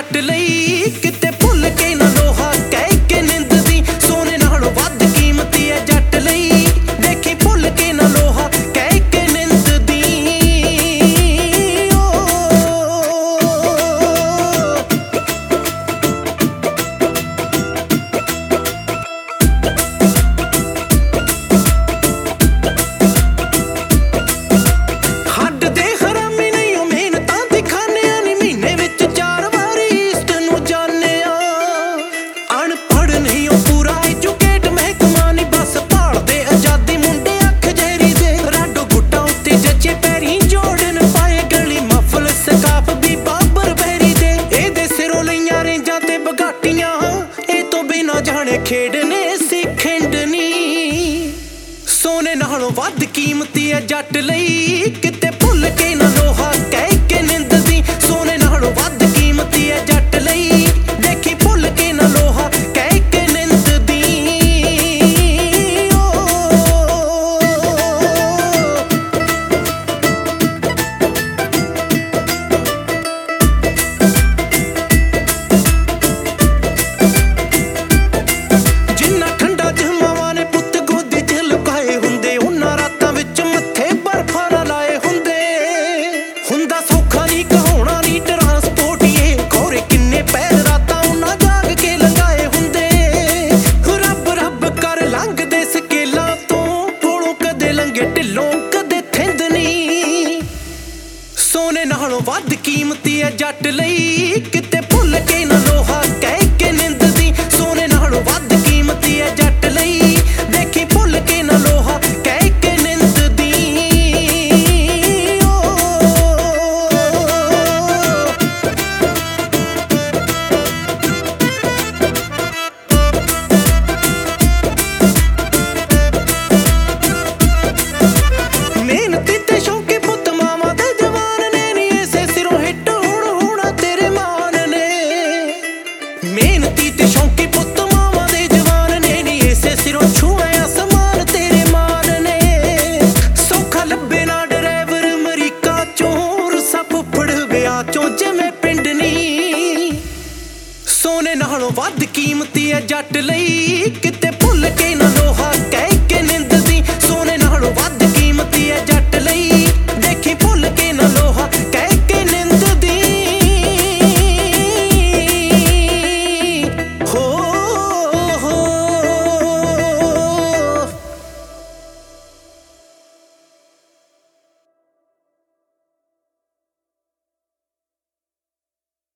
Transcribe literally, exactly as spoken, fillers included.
जट लई किते भुल के ना लोहा कह के निंद दी सोने नालों वध कीमती है जट लई देखी भुल के ना लोहा कह के निंद दी हड दे हरामी नहीं ओ मेहनतां दी खाने नी महीने विच चार वारी इस तैनूं जाने अनपढ़ नहीं ओ पूरा एजुकेट महकमा नी बस भालदे आजादी मुंडे अख जहरी दे राडो गुट्टा उत्ते जच्चे पैरी जोड़न पाए गली मफल सकाफ भी बाबर बहरी दे एदे सिरों लईयां रेंजां ते बगाटियां ए तो बिना जाने खेडने सी खिंडनी सोने नालों वध कीमती है जट लई किते भुल के ना लोहा कह के निंद दी सोने नालों वध कीमती है जट लई देखी भुल के ना लोहा कह के निंद दी जिन्ना ठंडा जमावां ने पुत्त गोदी च लुकाए हुंदे उन्हां रातां विच मत्थे बर्फां ना लाए हुंदे हुंदा सौखा नहीं कहाउणा नहीं ट्रांसपोर्ट ये खौरे किन्ने पैर रातां उन्हां जाग के लंघाए हुंदे रब रब कर लंघदे स्केलां तों कोलों कदे लंघे ढिल्लों कदे थिंद नहीं सोने नालों वध कीमती है जट लई किते भुल के ना लोहा कह के निंद दी सोने नालों वध कीमती है जट लई देखी भुल के ना लोहा कह के निंद दी मेहनती ते शौकी पुत्त मावां दे जवान ने नी इसे सिरों हिट हुण होना तेरे मान ने मेहनती ते शौकी पुत्त मावां दे जवान ने नी इसे सिरों छूना आसमान तेरे मान ने सौखा लब्बे ना ड्राइवर अमरीका चों रुसा फुफड़ विआह चों जिवें पिंड नी सोने नालों वध कीमती है जट लई किते भुल के ना